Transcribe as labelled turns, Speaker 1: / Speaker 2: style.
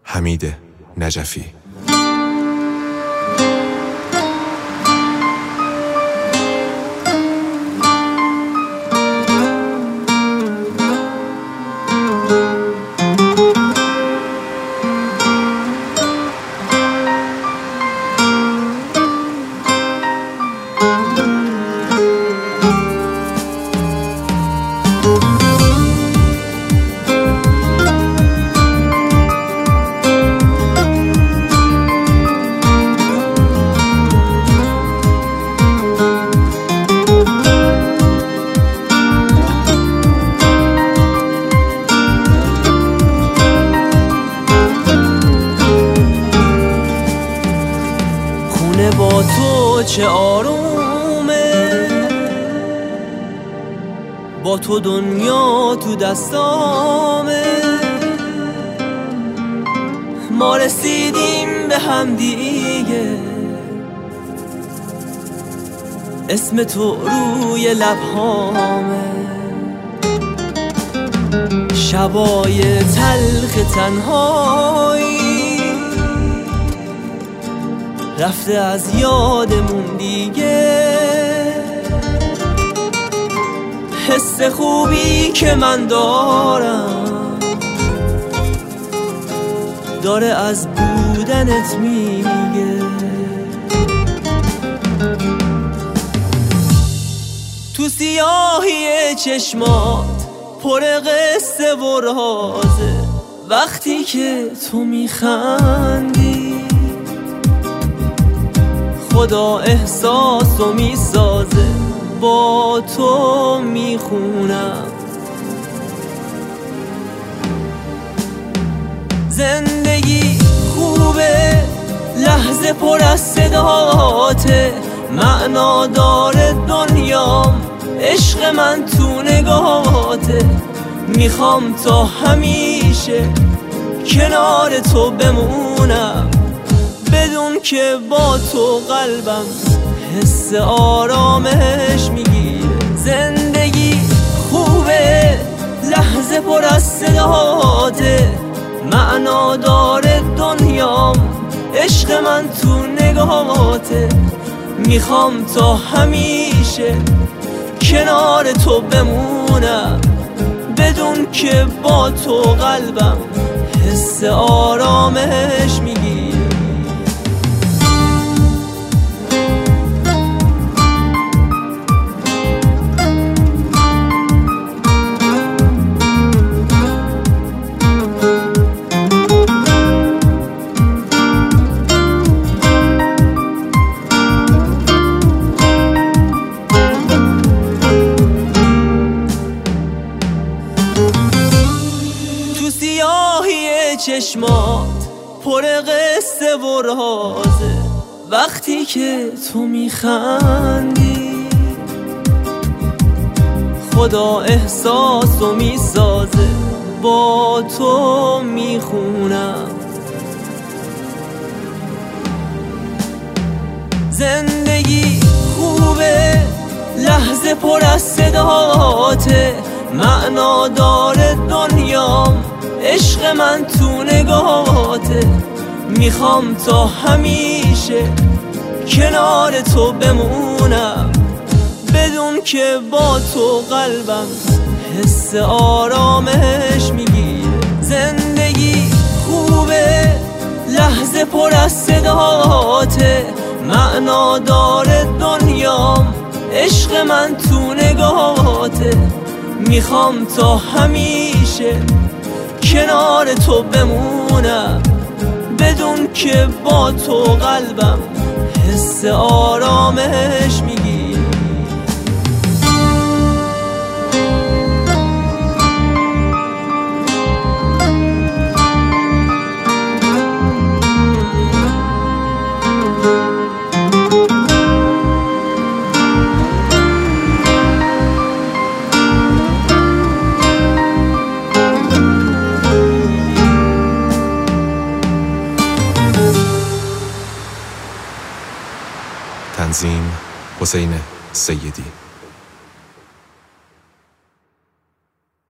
Speaker 1: حمید نجفی.
Speaker 2: با تو چه آرومه، با تو دنیا تو دستامه. ما رسیدیم به هم دیگه، اسم تو روی لبهامه. شبای تلخ تنهایی رفته از یادمون دیگه. حس خوبی که من دارم داره از بودنت میگه. تو سیاهی چشمات پر قصه و رازه، وقتی که تو میخندی خدا احساسو میسازه. با تو میخونم زندگی خوبه، لحظه پر از صداته. معنا داره دنیام، عشق من تو نگاهاته. میخوام تا همیشه کنار تو بمونم، بدون که با تو قلبم حس آرامش میگیره. زندگی خوبه، لحظه پر از صداته. معنا داره دنیام، عشق من تو نگاهاته. میخوام تا همیشه کنار تو بمونم، بدون که با تو قلبم حس آرامش میگیره. چشمات پر قصه و رازه، وقتی که تو میخندی خدا احساسو میسازه. با تو میخونم زندگی خوبه، لحظه پر از صداته. معنا داره دنیام، عشق من تو نگاهاته. میخوام تا همیشه کنار تو بمونم، بدون که با تو قلبم حس آرامش میگیره. زندگی خوبه، لحظه پر از صداته. معنا داره دنیام، عشق من تو نگاهاته. میخوام تا همیشه کنار تو بمونم، بدون که با تو قلبم حس آرامش میگیره.
Speaker 1: تنظیم حسین سیدی.